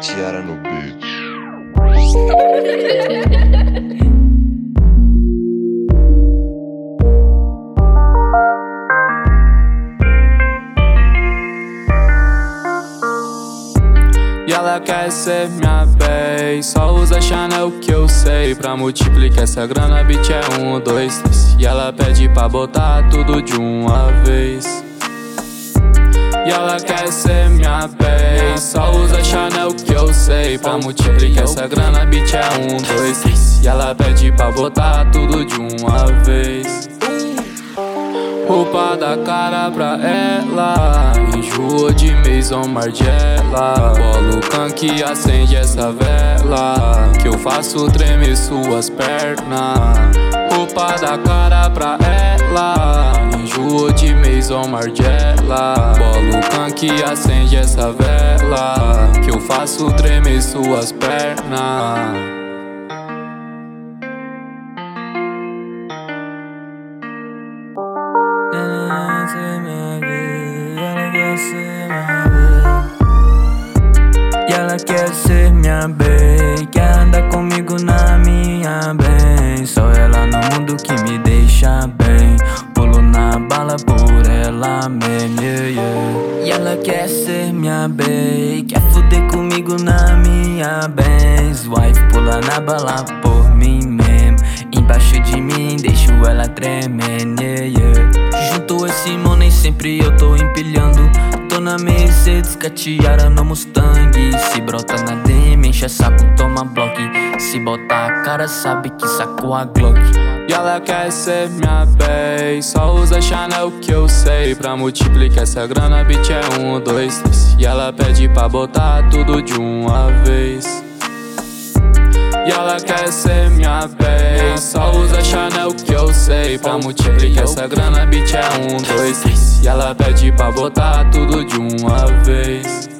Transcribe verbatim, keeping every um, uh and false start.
Tiara no beat. E ela quer ser minha bae, só usa Chanel que eu sei. Pra multiplicar essa grana, bitch é um, dois, três. E ela pede pra botar tudo de uma vez. E ela quer ser minha bae, só usa Chanel que eu sei. Pra multiplicar essa grana, bitch é um, dois, três. E ela pede pra botar tudo de uma vez. Roupa da cara pra ela, enjoou de Maison Margiela. Bolo can que acende essa vela, que eu faço tremer suas pernas. Roupa da cara pra ela, enjoou de Maison Margiela. Bolo can que acende essa vela, que eu faço tremer suas pernas. E ela quer ser minha bae, quer andar comigo na minha bem. Só ela no mundo que me deixa bem, pulo na bala por ela mesmo, yeah, yeah. E ela quer ser minha bae, quer fuder comigo na minha Benz. Wife pula na bala por mim mesmo, embaixo de mim deixo ela tremendo, yeah, yeah. Junto esse money sempre eu tô empilhando. Tô na Mercedes, Tiara no Mustang. Se brota na D M, enche saco, toma bloco. Se botar a cara, sabe que sacou a Glock. E ela quer ser minha bae, só usa Chanel que eu sei. Pra multiplicar essa grana, bitch é um, dois, três. E ela pede pra botar tudo de uma vez. E ela quer ser minha bae, só usa Chanel que eu sei. Pra multiplicar essa grana, bitch é um, dois, três. E ela pede pra botar tudo de uma vez.